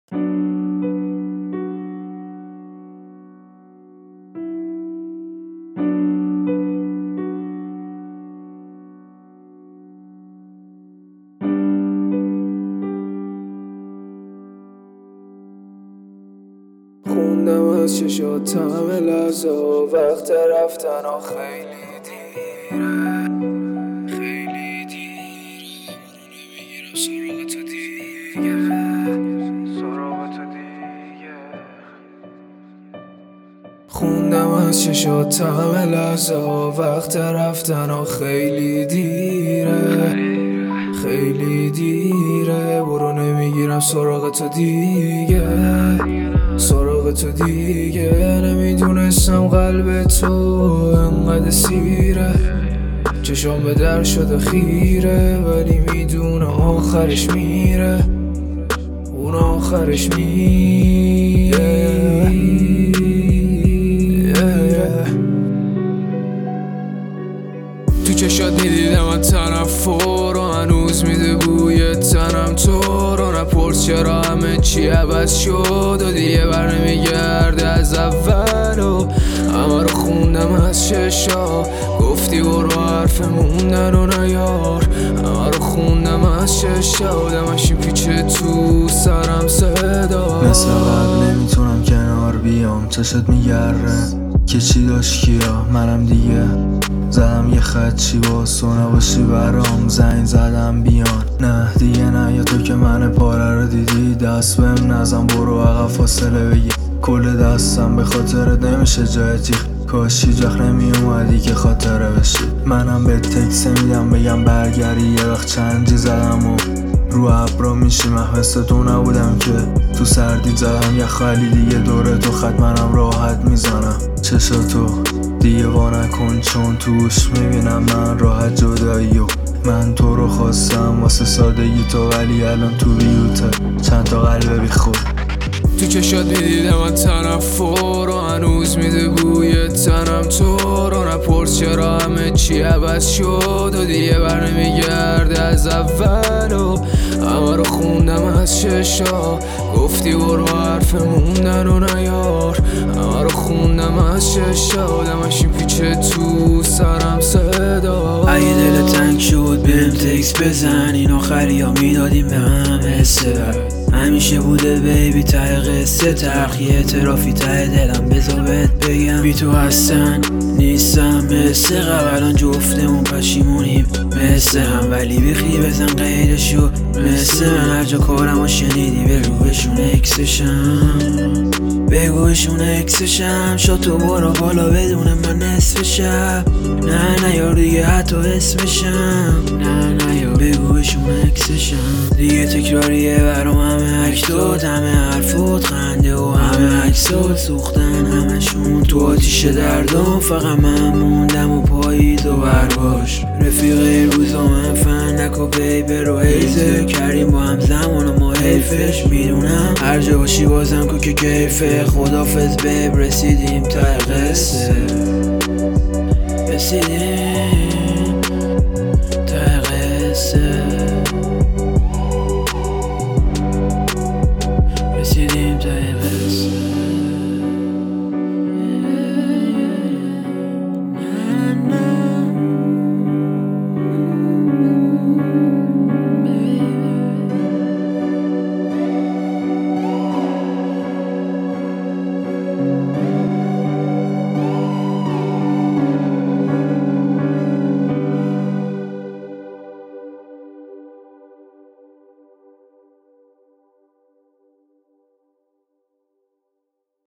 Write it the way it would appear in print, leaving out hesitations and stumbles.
خوندم از چشات طعم لحظه ها، وقت رفتن ها خیلی دیره، خیلی دیره. برو نمیگیرم سراغ تو دیگه، سراغ تو دیگه. خوندم از چشات طعم لحظه ها، وقت رفتن ها خیلی دیره، خیلی دیره. برو نمیگیرم سراغ تو دیگه، سراغ تو دیگه. نمیدونستم قلب تو انقدر سیره، چشام به در شده خیره، ولی میدونه آخرش میره، اون آخرش میره. تو چشات میدیدم تنفر و هنوز میده بوی تنم تو رو. نپرس چرا همه چی عوض شد و دیگه بر نمیگرده از اول و همه رو خوندم از چشا. گفتی برو حرف موندن و نیار، همه رو خوندم از چشا. دمشی پیچه تو سرم صدا، مثل قبل نمیتونم کنار بیام. چشت میگره که چی داشت کیا، منم دیگه زدم یه خط چی باز تو نباشی برام. زنگ زدم بیان، نه دیگه نه، یا تو که من پاره رو دیدی. دست بهم نزن، برو عقب فاصله بگی. کل دستم به خاطرت نمیشه جای تیخ، کاشی جخ نمی اومدی که خاطره بشی. منم به تکس میدم بگم برگردی، یه وقت چندی زدم و رو ابرا میشی. محوست تو نبودم که تو سردی زدم یه خالی دیگه دوره تو خط. منم راحت میزنم چشاتو دیگه وا نکن، چون توش میبینم من راحت جدایی و من تو رو خواستم واسه سادگی تو، ولی الان تو بیوته چند تا قلب بی خود. تو چشات میدیدم من تنفر و هنوز میده بوی تنم تو رو. نپرس چرا همه چی عوض شد و دیگه بر نمیگرده از اول و همه رو خوندم از چشا. گفتی برو حرف موندن و نیار، همه رو خوندم از چشا. دمشی پیچه تو سرم صدا، اگه دل تنگ شد بهم تکس بزن. این آخری ها میدادیم به هم حسه، همیشه بوده بیبی ته قصه تلخ. یه اعترافی ته دلم بذار بهت بگم، بی تو هستن نیستم مثل قبل. الان جفتمون پشیمونیم مثل هم، ولی بیخی بزن غیرشو مثل من. هر جا کارمو شنیدی بگو بهشون اکسشم، بگو بهشون اکسشم. شاتو برو بالا بدون من نصف شب. نه یار دیگه حتی اسمشم، نه یار بگو بهشون اکسشم. دیگه تکراریه برام همه اکتات، همه حرفات خنده و همه عکسات سوختن همشون تو آتیش دردم. فقط من موندم و پایید و برباش رفیق روزا من فندک و بیبر و هیزه کردیم با هم زمان و ما حیفش. میدونم هر جا باشی بازم کو که کیفه. خدافظ بیب رسیدیم تا قصه، رسیدیم.